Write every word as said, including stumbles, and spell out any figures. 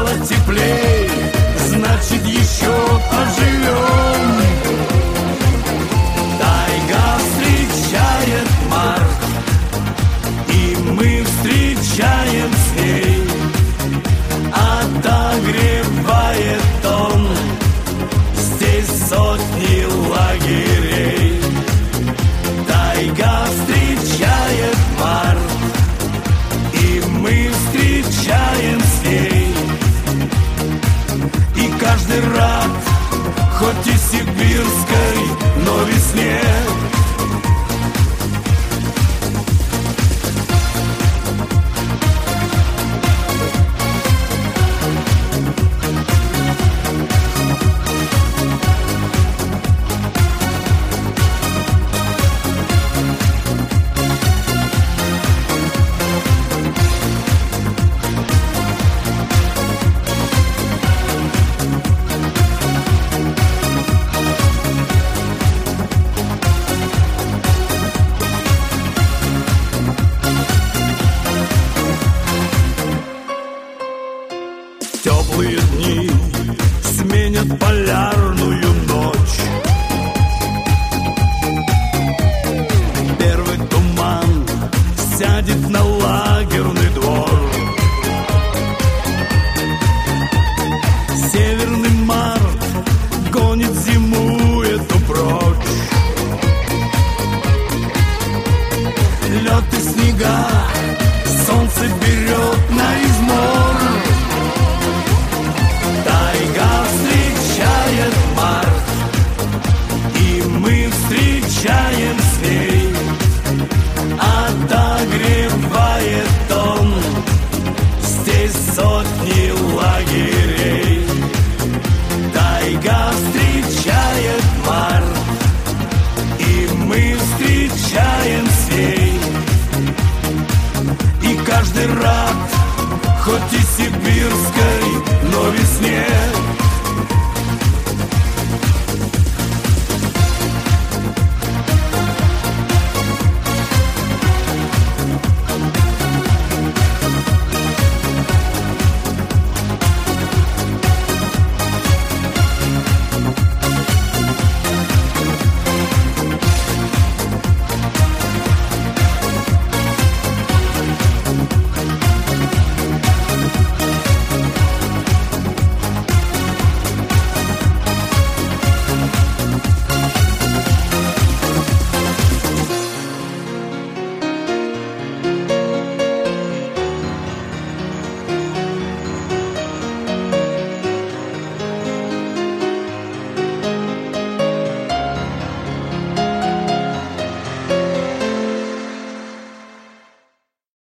стало теплей, значит еще поживем. Тайга встречает март, и мы встречаем с ней. Отогревает он здесь сотни лагерей. Тайга встречает март, и мы встречаем с ней. И каждый рад, хоть и сибирской, но весне. Теплые дни сменят полярную ночь. Первый туман сядет на лагерный двор. Северный март гонит зиму эту прочь. Лед и снега солнце берет на измор. Тайга встречает март, и мы встречаем с ней. Отогревает он здесь сотни лагерей. Тайга встречает март, и мы встречаем с ней. И каждый рад, хоть и